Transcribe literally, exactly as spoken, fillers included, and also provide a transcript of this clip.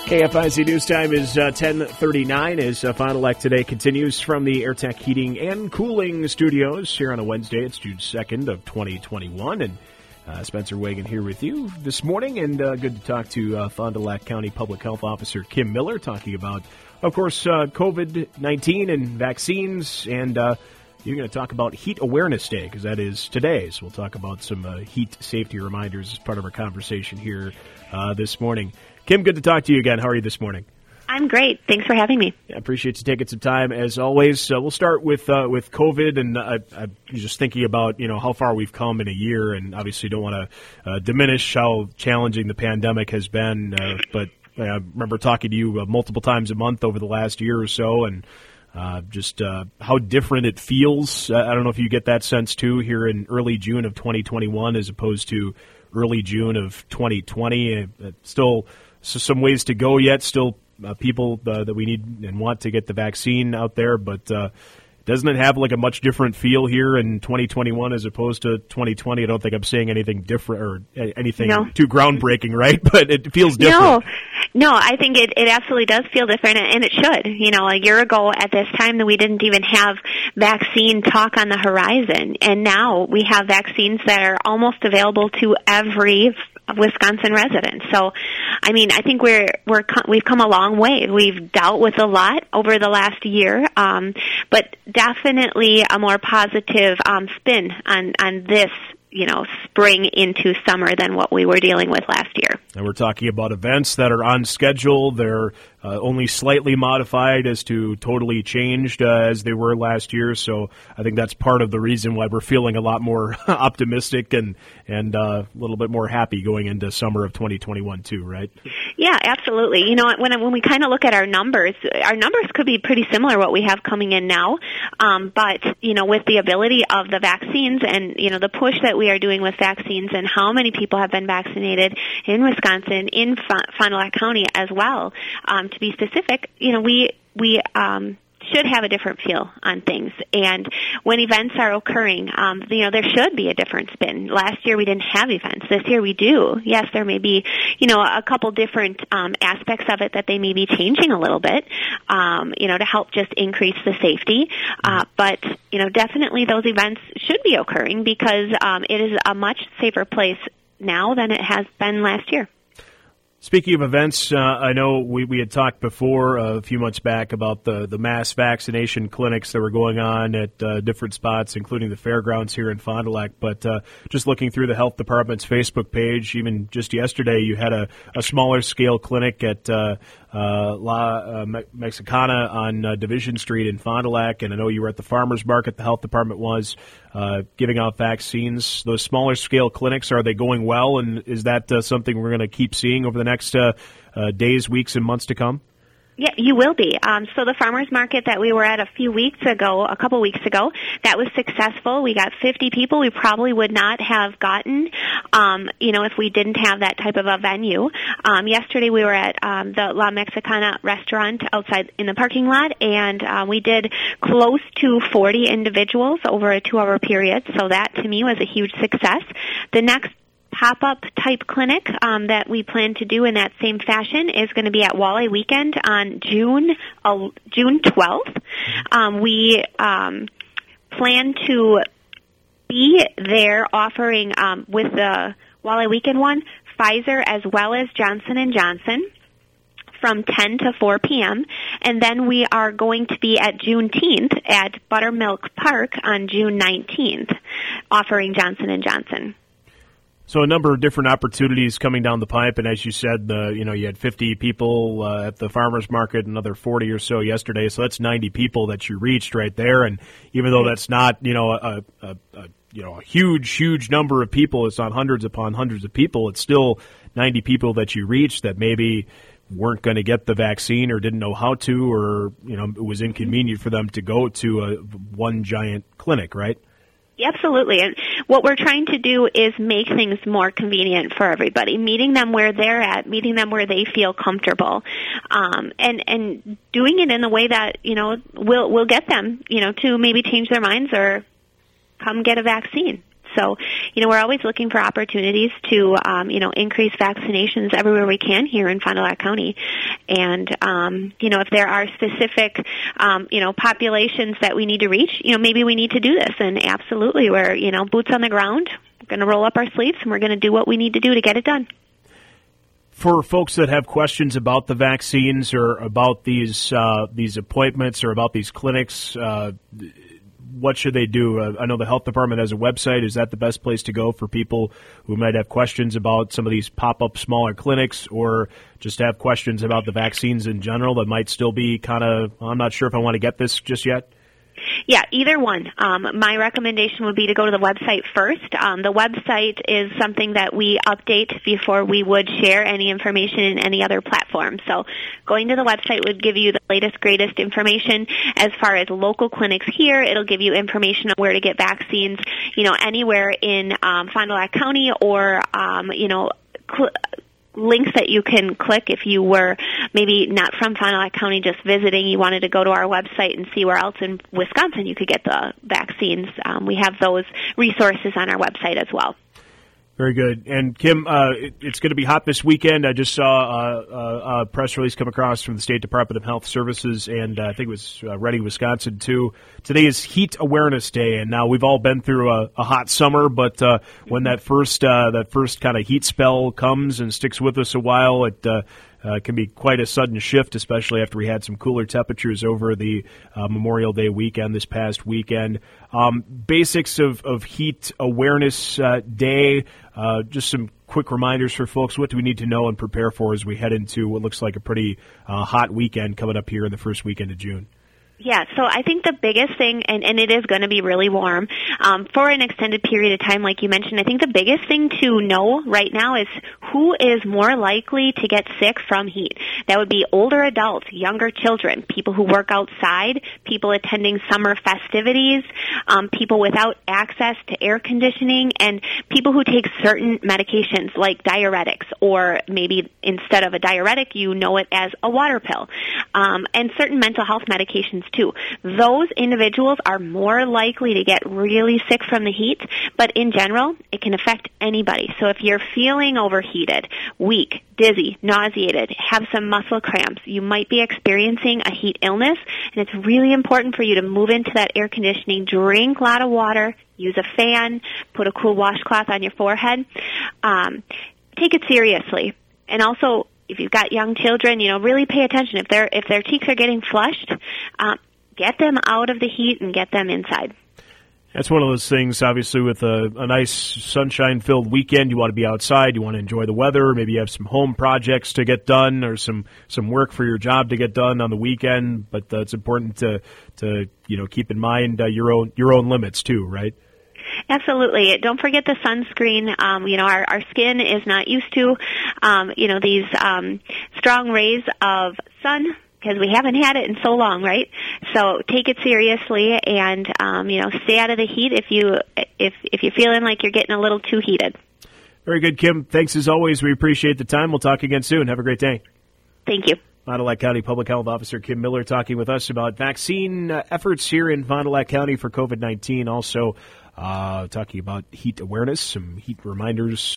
K F I Z News Time is uh, ten thirty-nine as uh, Fond du Lac Today continues from the AirTech Heating and Cooling Studios here on a Wednesday. It's June second of twenty twenty-one, and uh, Spencer Wagon here with you this morning, and uh, good to talk to uh, Fond du Lac County Public Health Officer Kim Miller, talking about, of course, uh, COVID nineteen and vaccines, and uh, you're going to talk about Heat Awareness Day, because that is today, so we'll talk about some uh, heat safety reminders as part of our conversation here uh, this morning. Kim, good to talk to you again. How are you this morning? I'm great. Thanks for having me. I appreciate you taking some time, as always. Uh, we'll start with uh, with COVID, and uh, I'm just thinking about, you know, how far we've come in a year, and obviously don't want to uh, diminish how challenging the pandemic has been, uh, but I remember talking to you uh, multiple times a month over the last year or so, and uh, just uh, how different it feels. I don't know if you get that sense, too, here in early June of twenty twenty-one as opposed to early June of twenty twenty. Uh, still So some ways to go yet, still uh, people uh, that we need and want to get the vaccine out there, but uh, doesn't it have like a much different feel here in twenty twenty-one as opposed to twenty twenty? I don't think I'm saying anything different or anything no. too groundbreaking, right? But it feels different. No, no, I think it, it absolutely does feel different, and it should. You know, a year ago at this time, that we didn't even have vaccine talk on the horizon, and now we have vaccines that are almost available to every Wisconsin residents. So, I mean, I think we're we're we've come a long way. We've dealt with a lot over the last year, um, but definitely a more positive um, spin on on this, you know, spring into summer than what we were dealing with last year. And we're talking about events that are on schedule. They're uh, only slightly modified as to totally changed uh, as they were last year. So I think that's part of the reason why we're feeling a lot more optimistic and and uh, a little bit more happy going into summer of twenty twenty-one too, right? Yeah, absolutely. You know, when when we kind of look at our numbers, our numbers could be pretty similar what we have coming in now. Um, but, you know, with the ability of the vaccines and, you know, the push that we are doing with vaccines and how many people have been vaccinated in Wisconsin, in Fond du Lac County as well, um, to be specific, you know, we we um, should have a different feel on things. And when events are occurring, um, you know, there should be a different spin. Last year we didn't have events. This year we do. Yes, there may be, you know, a couple different um, aspects of it that they may be changing a little bit, um, you know, to help just increase the safety. Uh, but, you know, definitely those events should be occurring because um, it is a much safer place now than it has been last year. Speaking of events, uh, I know we, we had talked before uh, a few months back about the, the mass vaccination clinics that were going on at uh, different spots, including the fairgrounds here in Fond du Lac. But uh, just looking through the health department's Facebook page, even just yesterday, you had a, a smaller scale clinic at uh, uh, La uh, Mexicana on uh, Division Street in Fond du Lac, and I know you were at the farmers market. The health department was uh, giving out vaccines. Those smaller scale clinics, are they going well, and is that uh, something we're going to keep seeing over the next uh, uh, days, weeks, and months to come? Yeah, you will be. Um, so the farmers market that we were at a few weeks ago, a couple weeks ago, that was successful. We got fifty people. We probably would not have gotten, um, you know, if we didn't have that type of a venue. Um, yesterday we were at um, the La Mexicana restaurant outside in the parking lot, and uh, we did close to forty individuals over a two-hour period. So that, to me, was a huge success. The next pop-up type clinic um, that we plan to do in that same fashion is going to be at Walleye Weekend on June uh, June twelfth. Um, we um, plan to be there offering um, with the Walleye Weekend one, Pfizer as well as Johnson and Johnson from ten to four p.m. And then we are going to be at Juneteenth at Buttermilk Park on June nineteenth offering Johnson and Johnson. So a number of different opportunities coming down the pipe, and as you said, uh, you know, you had fifty people uh, at the farmers market, another forty or so yesterday, so that's ninety people that you reached right there. And even though that's not, you know, a, a, a you know a huge, huge number of people, it's not hundreds upon hundreds of people. It's still ninety people that you reached that maybe weren't going to get the vaccine or didn't know how to, or you know, it was inconvenient for them to go to a one giant clinic, right? Absolutely. And what we're trying to do is make things more convenient for everybody, meeting them where they're at, meeting them where they feel comfortable, um, and, and doing it in a way that, you know, will will get them, you know, to maybe change their minds or come get a vaccine. So, you know, we're always looking for opportunities to, um, you know, increase vaccinations everywhere we can here in Fond du Lac County. And, um, you know, if there are specific, um, you know, populations that we need to reach, you know, maybe we need to do this. And absolutely, we're, you know, boots on the ground. We're going to roll up our sleeves and we're going to do what we need to do to get it done. For folks that have questions about the vaccines or about these uh, these appointments or about these clinics, uh, what should they do? Uh, I know the health department has a website. Is that the best place to go for people who might have questions about some of these pop-up smaller clinics or just have questions about the vaccines in general that might still be kind of, I'm not sure if I want to get this just yet? Yeah, either one. Um, my recommendation would be to go to the website first. Um, the website is something that we update before we would share any information in any other platform. So going to the website would give you the latest, greatest information as far as local clinics here. It'll give you information on where to get vaccines, you know, anywhere in um, Fond du Lac County or, um, you know, cl- links that you can click if you were maybe not from Fond du Lac County, just visiting. You wanted to go to our website and see where else in Wisconsin you could get the vaccines. Um, we have those resources on our website as well. Very good. And Kim, uh, it, it's going to be hot this weekend. I just saw uh, a, a press release come across from the State Department of Health Services, and uh, I think it was uh, Reading, Wisconsin, too. Today is Heat Awareness Day, and now we've all been through a, a hot summer, but uh, when that first uh, that first kind of heat spell comes and sticks with us a while, it uh, Uh, can be quite a sudden shift, especially after we had some cooler temperatures over the uh, Memorial Day weekend this past weekend. Um, basics of, of Heat Awareness uh, Day, uh, just some quick reminders for folks. What do we need to know and prepare for as we head into what looks like a pretty uh, hot weekend coming up here in the first weekend of June? Yeah, so I think the biggest thing, and, and it is going to be really warm, um, for an extended period of time, like you mentioned, I think the biggest thing to know right now is who is more likely to get sick from heat. That would be older adults, younger children, people who work outside, people attending summer festivities, um, people without access to air conditioning, and people who take certain medications like diuretics, or maybe instead of a diuretic, you know it as a water pill, um, and certain mental health medications too. Those individuals are more likely to get really sick from the heat, but in general, it can affect anybody. So if you're feeling overheated, weak, dizzy, nauseated, have some muscle cramps, you might be experiencing a heat illness, and it's really important for you to move into that air conditioning, drink a lot of water, use a fan, put a cool washcloth on your forehead. Um, take it seriously. And also, if you've got young children, you know, really pay attention. If their if their cheeks are getting flushed, um, get them out of the heat and get them inside. That's one of those things, obviously, with a, a nice sunshine-filled weekend. You want to be outside. You want to enjoy the weather. Maybe you have some home projects to get done or some, some work for your job to get done on the weekend. But uh, it's important to, to you know, keep in mind uh, your own your own limits, too, right? Absolutely. Don't forget the sunscreen. Um, you know, our, our skin is not used to, um, you know, these um, strong rays of sun because we haven't had it in so long, right? So take it seriously and, um, you know, stay out of the heat if, you, if, if you're feeling like you're getting a little too heated. Very good, Kim. Thanks as always. We appreciate the time. We'll talk again soon. Have a great day. Thank you. Fond du Lac County Public Health Officer Kim Miller talking with us about vaccine uh, efforts here in Fond du Lac County for COVID nineteen. Also, uh, talking about heat awareness, some heat reminders.